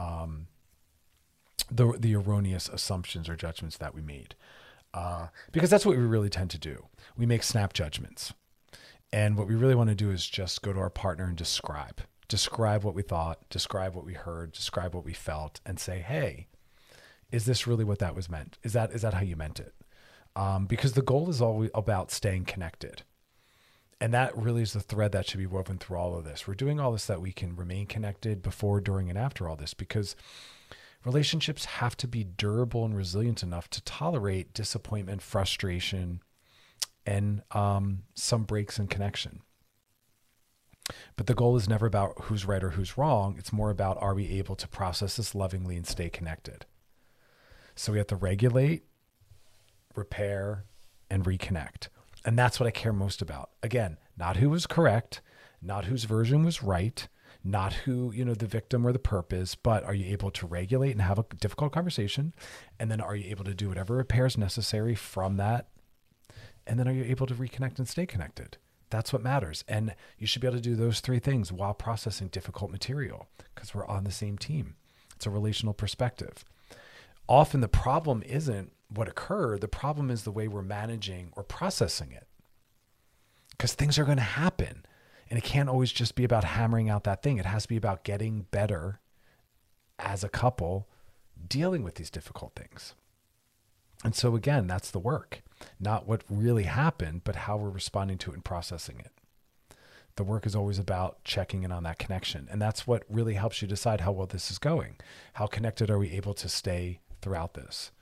the erroneous assumptions or judgments that we made. Because that's what we really tend to do. We make snap judgments. And what we really want to do is just go to our partner and describe what we thought, describe what we heard, describe what we felt, and say, hey, is this really what that was meant? Is that how you meant it? Because the goal is always about staying connected. And that really is the thread that should be woven through all of this. We're doing all this that we can remain connected before, during, and after all this, because relationships have to be durable and resilient enough to tolerate disappointment, frustration, and some breaks in connection. But the goal is never about who's right or who's wrong. It's more about, are we able to process this lovingly and stay connected? So we have to regulate, repair, and reconnect. And that's what I care most about. Again, not who was correct, not whose version was right, not who, the victim or the perp is, but are you able to regulate and have a difficult conversation? And then are you able to do whatever repairs necessary from that? And then are you able to reconnect and stay connected? That's what matters. And you should be able to do those three things while processing difficult material, because we're on the same team. It's a relational perspective. Often the problem isn't what occurred. The problem is the way we're managing or processing it, because things are going to happen. And it can't always just be about hammering out that thing. It has to be about getting better as a couple dealing with these difficult things. And so again, that's the work, not what really happened, but how we're responding to it and processing it. The work is always about checking in on that connection. And that's what really helps you decide how well this is going. How connected are we able to stay throughout this?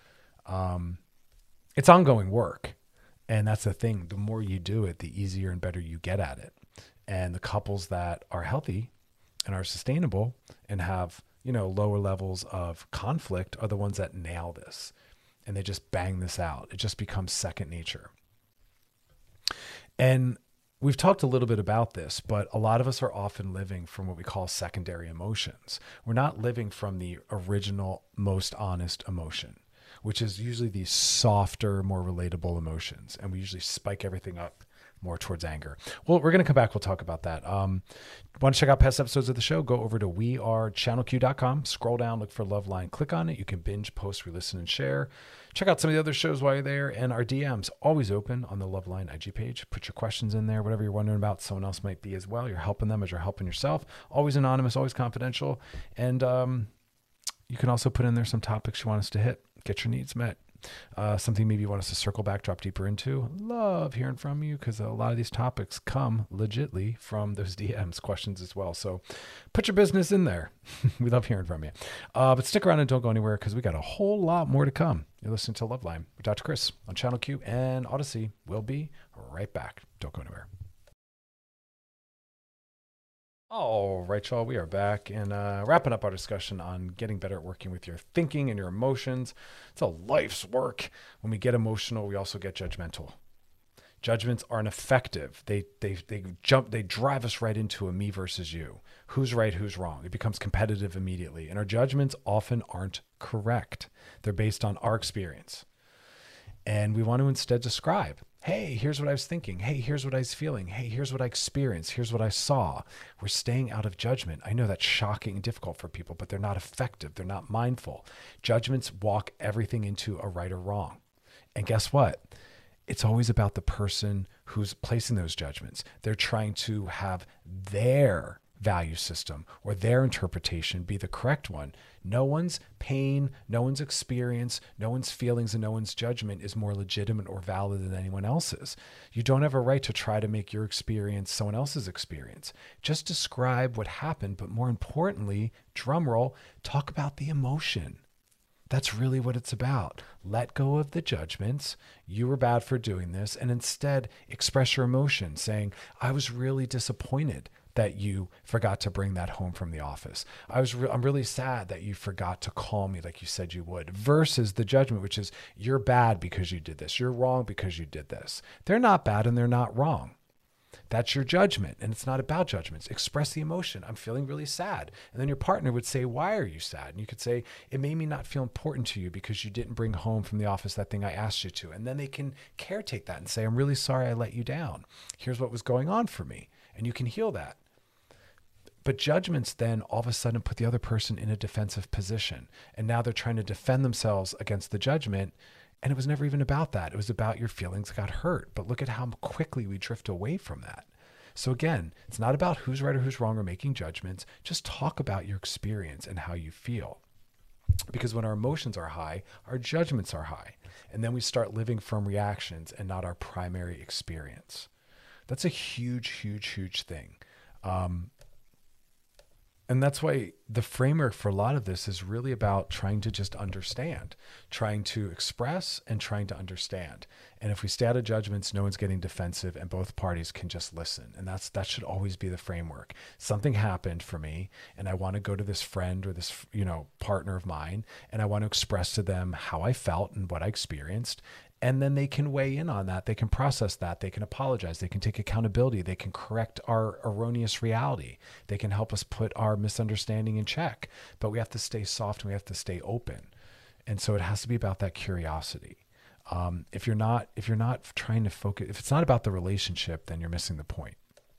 It's ongoing work. And that's the thing. The more you do it, the easier and better you get at it. And the couples that are healthy and are sustainable and have, lower levels of conflict are the ones that nail this. And they just bang this out. It just becomes second nature. And we've talked a little bit about this, but a lot of us are often living from what we call secondary emotions. We're not living from the original, most honest emotion, which is usually the softer, more relatable emotions. And we usually spike everything up more towards anger. Well, we're going to come back. We'll talk about that. Want to check out past episodes of the show? Go over to wearechannelq.com, scroll down, look for Loveline, click on it. You can binge, post, re-listen, and share. Check out some of the other shows while you're there. And our DMs always open on the Loveline IG page. Put your questions in there, whatever you're wondering about. Someone else might be as well. You're helping them as you're helping yourself. Always anonymous, always confidential. And you can also put in there some topics you want us to hit. Get your needs met. Something maybe you want us to circle back, drop deeper into. Love hearing from you, because a lot of these topics come legitly from those DMs, questions as well. So put your business in there. We love hearing from you. But stick around and don't go anywhere, because we got a whole lot more to come. You're listening to Loveline with Dr. Chris on Channel Q and Odyssey. We'll be right back. Don't go anywhere. All right, y'all, we are back and wrapping up our discussion on getting better at working with your thinking and your emotions. It's a life's work. When we get emotional, we also get judgmental. Judgments aren't effective. They drive us right into a me versus you. Who's right, who's wrong? It becomes competitive immediately. And our judgments often aren't correct. They're based on our experience. And we want to instead describe, hey, here's what I was thinking. Hey, here's what I was feeling. Hey, here's what I experienced. Here's what I saw. We're staying out of judgment. I know that's shocking and difficult for people, but they're not effective. They're not mindful. Judgments walk everything into a right or wrong. And guess what? It's always about the person who's placing those judgments. They're trying to have their value system or their interpretation be the correct one. No one's pain, no one's experience, no one's feelings, and no one's judgment is more legitimate or valid than anyone else's. You don't have a right to try to make your experience someone else's experience. Just describe what happened, but more importantly, drumroll, talk about the emotion. That's really what it's about. Let go of the judgments. You were bad for doing this, and instead express your emotion, saying, I was really disappointed that you forgot to bring that home from the office. I'm really sad that you forgot to call me like you said you would, versus the judgment, which is you're bad because you did this. You're wrong because you did this. They're not bad and they're not wrong. That's your judgment. And it's not about judgments. Express the emotion. I'm feeling really sad. And then your partner would say, why are you sad? And you could say, it made me not feel important to you because you didn't bring home from the office that thing I asked you to. And then they can caretake that and say, I'm really sorry I let you down. Here's what was going on for me. And you can heal that. But judgments then all of a sudden put the other person in a defensive position. And now they're trying to defend themselves against the judgment. And it was never even about that. It was about your feelings got hurt. But look at how quickly we drift away from that. So again, it's not about who's right or who's wrong or making judgments. Just talk about your experience and how you feel. Because when our emotions are high, our judgments are high. And then we start living from reactions and not our primary experience. That's a huge, huge, huge thing. And that's why the framework for a lot of this is really about trying to just understand, trying to express and trying to understand. And if we stay out of judgments, no one's getting defensive and both parties can just listen. And that should always be the framework. Something happened for me and I want to go to this friend or this, partner of mine, and I want to express to them how I felt and what I experienced. And then they can weigh in on that. They can process that. They can apologize. They can take accountability. They can correct our erroneous reality. They can help us put our misunderstanding in check. But we have to stay soft and we have to stay open. And so it has to be about that curiosity. If you're not trying to focus, if it's not about the relationship, then you're missing the point.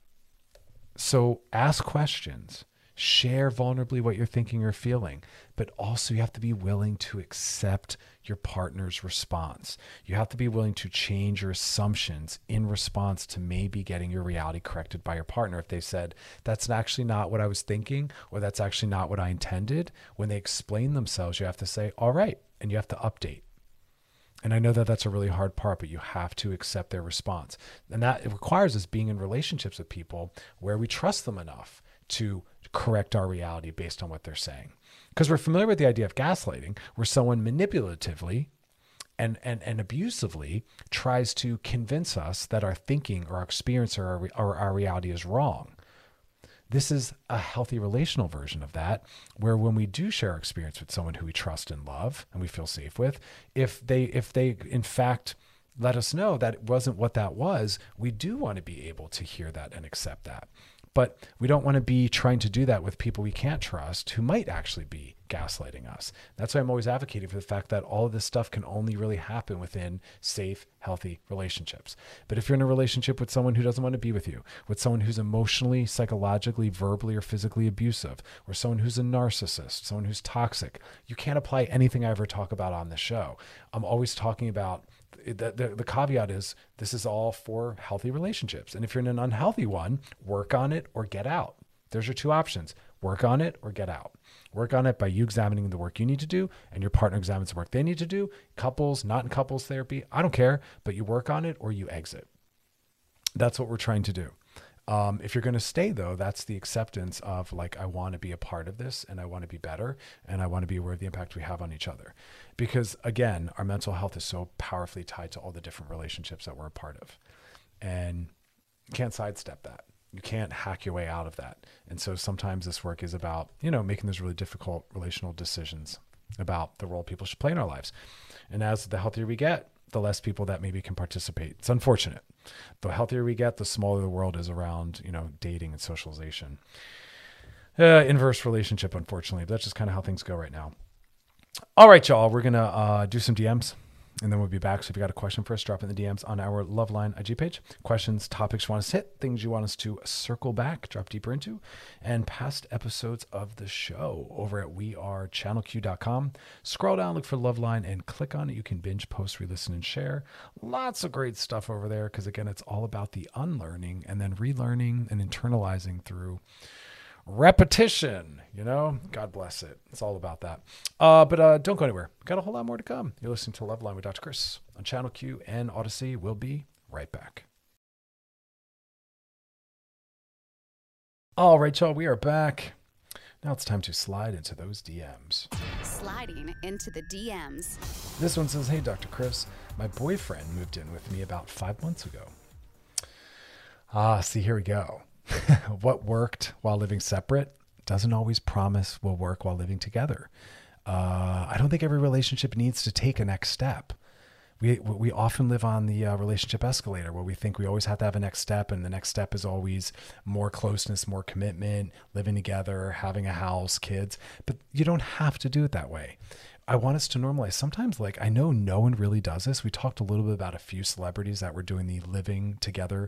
So ask questions. Share vulnerably what you're thinking or feeling, but also you have to be willing to accept your partner's response. You have to be willing to change your assumptions in response to maybe getting your reality corrected by your partner. If they said, that's actually not what I was thinking, or that's actually not what I intended, when they explain themselves, you have to say, all right, and you have to update. And I know that that's a really hard part, but you have to accept their response. And that it requires us being in relationships with people where we trust them enough to correct our reality based on what they're saying. Because we're familiar with the idea of gaslighting, where someone manipulatively and abusively tries to convince us that our thinking or our experience or our reality is wrong. This is a healthy relational version of that, where when we do share our experience with someone who we trust and love and we feel safe with, if they in fact let us know that it wasn't what that was, we do want to be able to hear that and accept that. But we don't want to be trying to do that with people we can't trust who might actually be gaslighting us. That's why I'm always advocating for the fact that all of this stuff can only really happen within safe, healthy relationships. But if you're in a relationship with someone who doesn't want to be with you, with someone who's emotionally, psychologically, verbally, or physically abusive, or someone who's a narcissist, someone who's toxic, you can't apply anything I ever talk about on the show. I'm always talking about the caveat is this is all for healthy relationships. And if you're in an unhealthy one, work on it or get out. There's your two options. Work on it or get out. Work on it by you examining the work you need to do and your partner examines the work they need to do. Couples, not in couples therapy, I don't care, but you work on it or you exit. That's what we're trying to do. If you're going to stay though, that's the acceptance of like, I want to be a part of this and I want to be better and I want to be aware of the impact we have on each other. Because again, our mental health is so powerfully tied to all the different relationships that we're a part of, and you can't sidestep that. You can't hack your way out of that. And so sometimes this work is about, making those really difficult relational decisions about the role people should play in our lives. And as the healthier we get, the less people that maybe can participate. It's unfortunate. The healthier we get, the smaller the world is around, dating and socialization. Inverse relationship, unfortunately. But that's just kind of how things go right now. All right, y'all. We're going to do some DMs. And then we'll be back. So if you got a question for us, drop it in the DMs on our Loveline IG page. Questions, topics you want us to hit, things you want us to circle back, drop deeper into, and past episodes of the show over at wearechannelq.com. Scroll down, look for Loveline, and click on it. You can binge, post, re-listen, and share. Lots of great stuff over there because, again, it's all about the unlearning and then relearning and internalizing through repetition, God bless it. It's all about that. But don't go anywhere. Got a whole lot more to come. You're listening to Loveline with Dr. Chris on Channel Q and Odyssey. We'll be right back. All right, y'all, we are back. Now it's time to slide into those DMs. Sliding into the DMs. This one says, hey, Dr. Chris, my boyfriend moved in with me about 5 months ago. See, here we go. What worked while living separate doesn't always promise will work while living together. I don't think every relationship needs to take a next step. We often live on the relationship escalator where we think we always have to have a next step, and the next step is always more closeness, more commitment, living together, having a house, kids. But you don't have to do it that way. I want us to normalize. Sometimes, I know no one really does this. We talked a little bit about a few celebrities that were doing the living together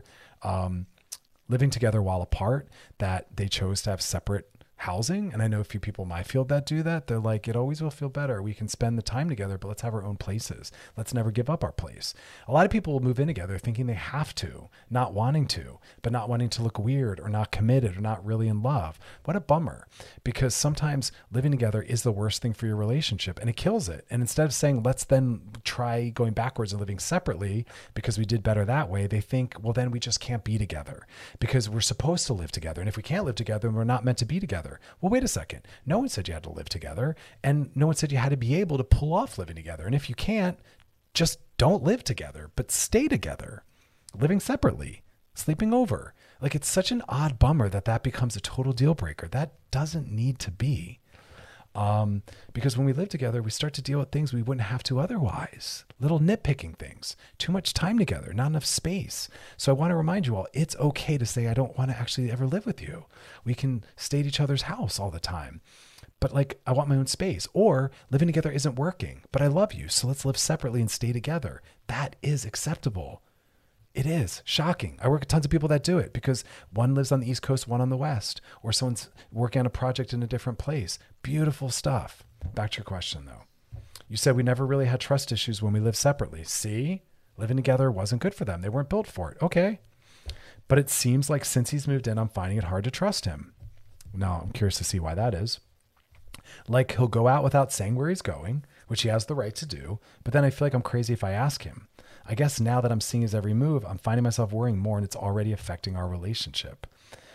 while apart, that they chose to have separate housing. And I know a few people in my field that do that. They're like, it always will feel better. We can spend the time together, but let's have our own places. Let's never give up our place. A lot of people will move in together thinking they have to, not wanting to, but not wanting to look weird or not committed or not really in love. What a bummer, because sometimes living together is the worst thing for your relationship and it kills it. And instead of saying, let's then try going backwards and living separately because we did better that way, they think, well, then we just can't be together because we're supposed to live together. And if we can't live together, then we're not meant to be together. Well, wait a second. No one said you had to live together, and no one said you had to be able to pull off living together. And if you can't, just don't live together, but stay together, living separately, sleeping over. It's such an odd bummer that becomes a total deal breaker. That doesn't need to be. Because when we live together, we start to deal with things we wouldn't have to otherwise. Little nitpicking things, too much time together, not enough space. So I want to remind you all, it's okay to say, I don't want to actually ever live with you. We can stay at each other's house all the time. But I want my own space, or living together isn't working, but I love you. So let's live separately and stay together. That is acceptable. It is shocking. I work with tons of people that do it because one lives on the East Coast, one on the West, or someone's working on a project in a different place. Beautiful stuff. Back to your question, though. You said we never really had trust issues when we lived separately. See, living together wasn't good for them. They weren't built for it. Okay. But it seems like since he's moved in, I'm finding it hard to trust him. Now, I'm curious to see why that is. He'll go out without saying where he's going, which he has the right to do. But then I feel like I'm crazy if I ask him. I guess now that I'm seeing his every move, I'm finding myself worrying more, and it's already affecting our relationship.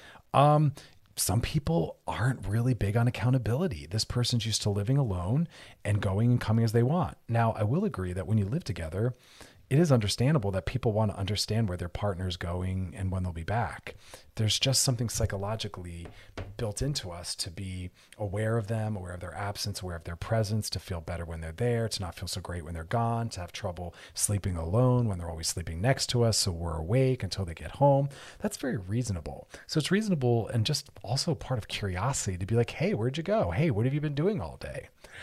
Some people aren't really big on accountability. This person's used to living alone and going and coming as they want. Now, I will agree that when you live together, it is understandable that people want to understand where their partner's going and when they'll be back. There's just something psychologically built into us to be aware of them, aware of their absence, aware of their presence, to feel better when they're there, to not feel so great when they're gone, to have trouble sleeping alone when they're always sleeping next to us, so we're awake until they get home. That's very reasonable. So it's reasonable and just also part of curiosity to be like, hey, where'd you go? Hey, what have you been doing all day?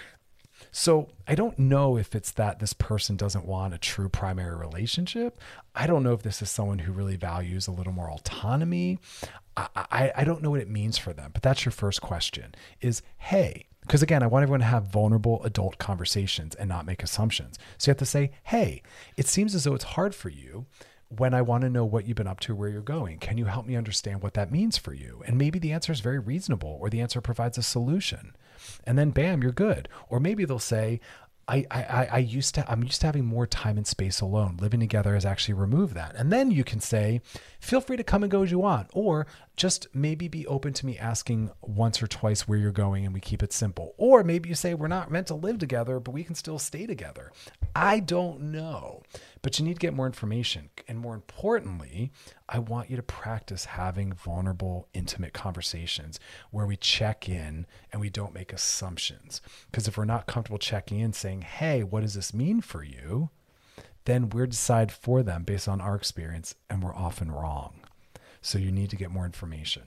So I don't know if it's that this person doesn't want a true primary relationship. I don't know if this is someone who really values a little more autonomy. I don't know what it means for them, but that's your first question is, hey, because again, I want everyone to have vulnerable adult conversations and not make assumptions. So you have to say, hey, it seems as though it's hard for you when I want to know what you've been up to, where you're going. Can you help me understand what that means for you? And maybe the answer is very reasonable, or the answer provides a solution. And then bam, you're good. Or maybe they'll say, I'm used to having more time and space alone. Living together has actually removed that. And then you can say, feel free to come and go as you want, or just maybe be open to me asking once or twice where you're going and we keep it simple. Or maybe you say, we're not meant to live together, but we can still stay together. I don't know, but you need to get more information. And more importantly, I want you to practice having vulnerable, intimate conversations where we check in and we don't make assumptions. Because if we're not comfortable checking in saying, hey, what does this mean for you? Then we're decide for them based on our experience, and we're often wrong. So you need to get more information.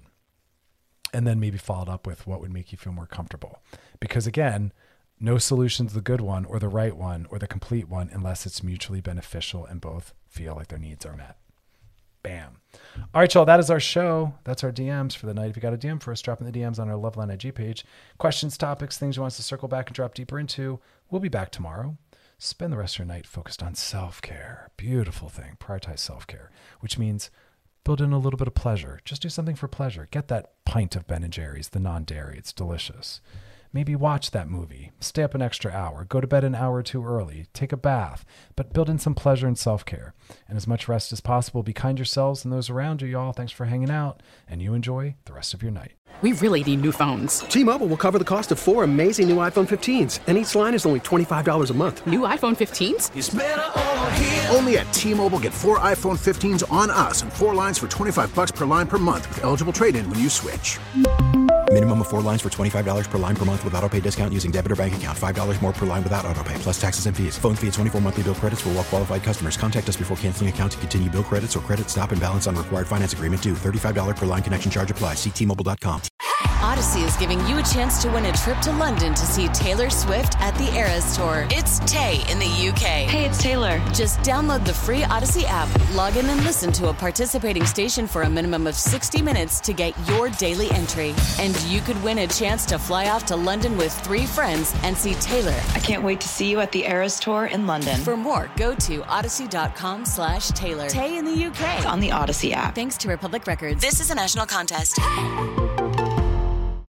And then maybe followed up with what would make you feel more comfortable. Because again, no solution's the good one or the right one or the complete one unless it's mutually beneficial and both feel like their needs are met. Bam. All right, y'all, that is our show. That's our DMs for the night. If you got a DM for us, drop in the DMs on our Loveline IG page. Questions, topics, things you want us to circle back and drop deeper into. We'll be back tomorrow. Spend the rest of your night focused on self-care. Beautiful thing. Prioritize self-care, which means build in a little bit of pleasure. Just do something for pleasure. Get that pint of Ben & Jerry's, the non-dairy. It's delicious. Maybe watch that movie. Stay up an extra hour. Go to bed an hour or two early. Take a bath. But build in some pleasure and self-care. And as much rest as possible. Be kind to yourselves and those around you, y'all. Thanks for hanging out. And you enjoy the rest of your night. We really need new phones. T-Mobile will cover the cost of 4 amazing new iPhone 15s, and each line is only $25 a month. New iPhone 15s? It's better over here. Only at T-Mobile, get 4 iPhone 15s on us and 4 lines for $25 per line per month with eligible trade-in when you switch. Minimum of 4 lines for $25 per line per month with autopay discount using debit or bank account. $5 more per line without autopay, plus taxes and fees. Phone fee at 24 monthly bill credits for well-qualified customers. Contact us before canceling account to continue bill credits or credit stop and balance on required finance agreement due. $35 per line connection charge applies. See T-Mobile.com. Odyssey is giving you a chance to win a trip to London to see Taylor Swift at the Eras Tour. It's Tay in the UK. Hey, it's Taylor. Just download the free Odyssey app, log in and listen to a participating station for a minimum of 60 minutes to get your daily entry. And you could win a chance to fly off to London with 3 friends and see Taylor. I can't wait to see you at the Eras Tour in London. For more, go to odyssey.com/Taylor. Tay in the UK. On the Odyssey app. Thanks to Republic Records. This is a national contest.